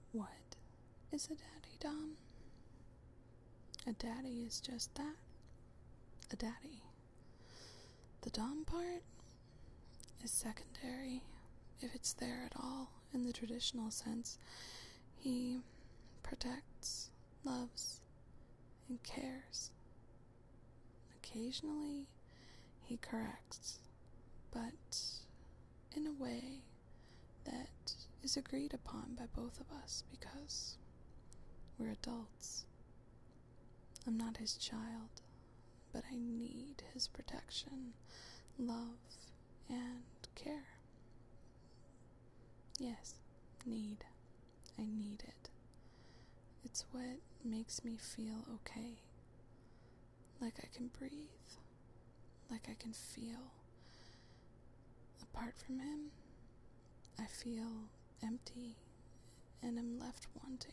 What is a daddy, Dom? A daddy is just that. A daddy. The Dom part is secondary, if it's there at all, in the traditional sense. He protects, loves, and cares. Occasionally, he corrects, but in a way that is agreed upon by both of us because we're adults. I'm not his child, but I need his protection, love, and care. Yes, need. I need it. It's what makes me feel okay. Like I can breathe. Like I can feel. Apart from him, I feel empty and am left wanting.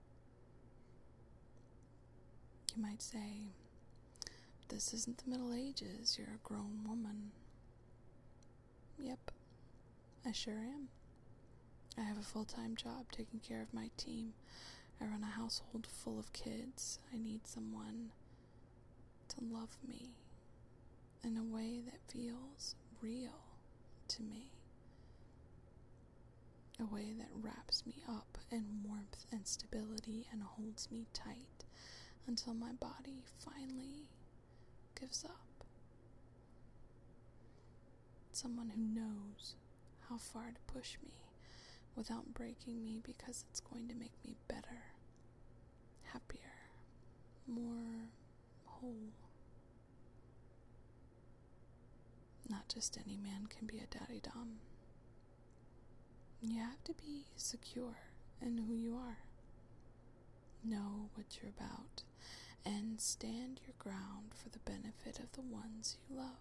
You might say, this isn't the Middle Ages, you're a grown woman. Yep, I sure am. I have a full-time job taking care of my team. I run a household full of kids. I need someone to love me in a way that feels real to me. A way that wraps me up in warmth and stability and holds me tight until my body finally gives up. Someone who knows how far to push me without breaking me because it's going to make me better, happier, more whole. Not just any man can be a daddy, Dom. You have to be secure in who you are. Know what you're about and stand your ground for the benefit of the ones you love.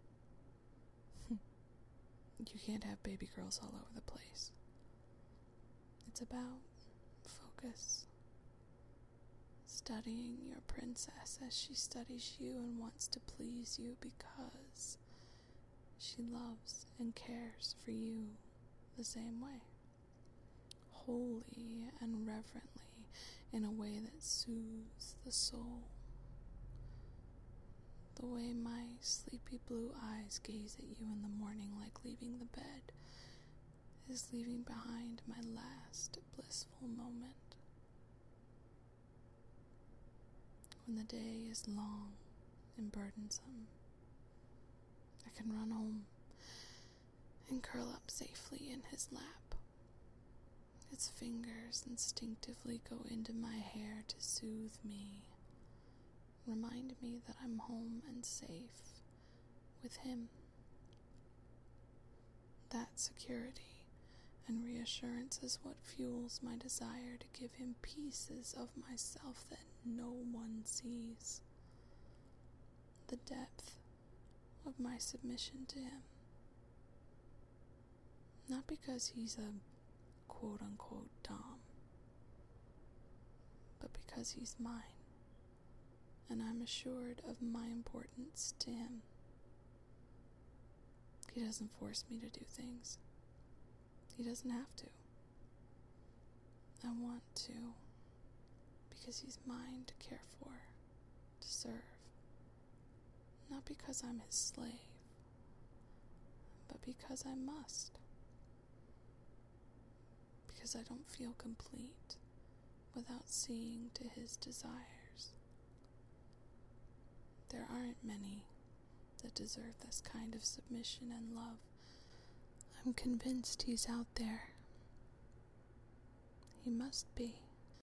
You can't have baby girls all over the place. It's about focus. Studying your princess as she studies you and wants to please you because she loves and cares for you the same way. Wholly and reverently, in a way that soothes the soul. The way my sleepy blue eyes gaze at you in the morning like leaving the bed is leaving behind my last blissful moment. When the day is long and burdensome, I can run home and curl up safely in his lap. His fingers instinctively go into my hair to soothe me, remind me that I'm home and safe with him. That security and reassurance is what fuels my desire to give him pieces of myself that no one sees. The depth of my submission to him. Not because he's a quote-unquote Dom, but because he's mine, and I'm assured of my importance to him. He doesn't force me to do things. He doesn't have to. I want to, because he's mine to care for, to serve. Not because I'm his slave, but because I must. Because I don't feel complete without seeing to his desires. There aren't many that deserve this kind of submission and love. I'm convinced he's out there. He must be.